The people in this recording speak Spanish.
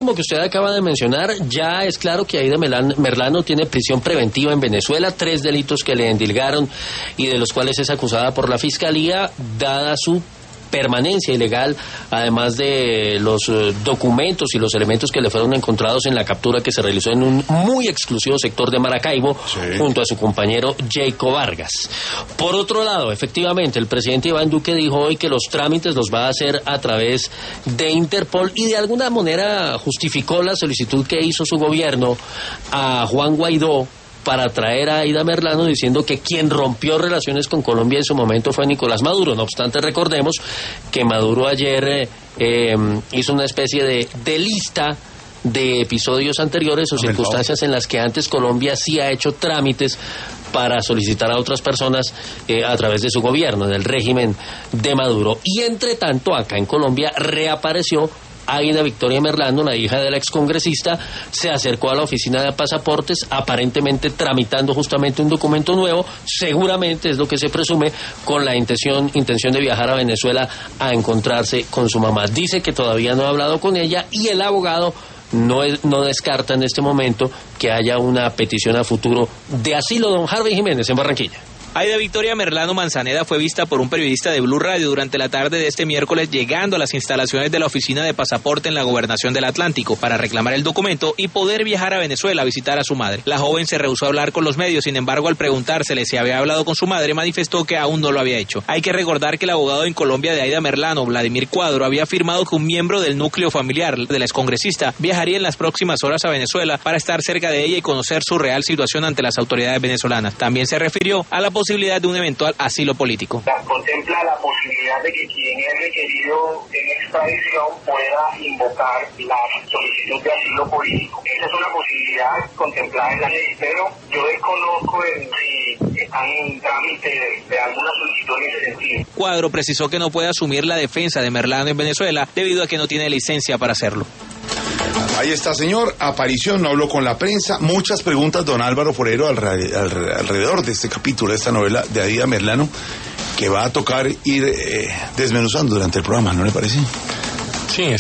Como que usted acaba de mencionar, ya es claro que Aida Merlano tiene prisión preventiva en Venezuela, 3 delitos que le endilgaron y de los cuales es acusada por la Fiscalía, dada su permanencia ilegal, además de los documentos y los elementos que le fueron encontrados en la captura que se realizó en un muy exclusivo sector de Maracaibo, sí, junto a su compañero Jacob Vargas. Por otro lado, efectivamente, el presidente Iván Duque dijo hoy que los trámites los va a hacer a través de Interpol y de alguna manera justificó la solicitud que hizo su gobierno a Juan Guaidó para traer a Aida Merlano, diciendo que quien rompió relaciones con Colombia en su momento fue Nicolás Maduro. No obstante, recordemos que Maduro ayer hizo una especie de lista de episodios anteriores o circunstancias en las que antes Colombia sí ha hecho trámites para solicitar a otras personas a través de su gobierno, del régimen de Maduro. Y entre tanto, acá en Colombia reapareció Aida Victoria Merlano, la hija de la excongresista, se acercó a la oficina de pasaportes, aparentemente tramitando justamente un documento nuevo, seguramente es lo que se presume, con la intención de viajar a Venezuela a encontrarse con su mamá. Dice que todavía no ha hablado con ella y el abogado no descarta en este momento que haya una petición a futuro de asilo. Don Harvey Jiménez, en Barranquilla. Aida Victoria Merlano Manzaneda fue vista por un periodista de Blue Radio durante la tarde de este miércoles llegando a las instalaciones de la oficina de pasaporte en la Gobernación del Atlántico para reclamar el documento y poder viajar a Venezuela a visitar a su madre. La joven se rehusó a hablar con los medios, sin embargo, al preguntársele si había hablado con su madre, manifestó que aún no lo había hecho. Hay que recordar que el abogado en Colombia de Aida Merlano, Vladimir Cuadro, había afirmado que un miembro del núcleo familiar de la excongresista viajaría en las próximas horas a Venezuela para estar cerca de ella y conocer su real situación ante las autoridades venezolanas. También se refirió a la posibilidad de un eventual asilo político. Contempla la posibilidad de que quien es requerido en extradición pueda invocar la solicitud de asilo político. Esa es una posibilidad contemplada en la ley, pero yo desconozco si están en trámite de alguna solicitud en ese sentido. Cuadro precisó que no puede asumir la defensa de Merlano en Venezuela debido a que no tiene licencia para hacerlo. Ahí está, señor. Aparición, no habló con la prensa. Muchas preguntas, don Álvaro Forero, alrededor de este capítulo, de esta novela de Aida Merlano, que va a tocar ir desmenuzando durante el programa, ¿no le parece? Sí,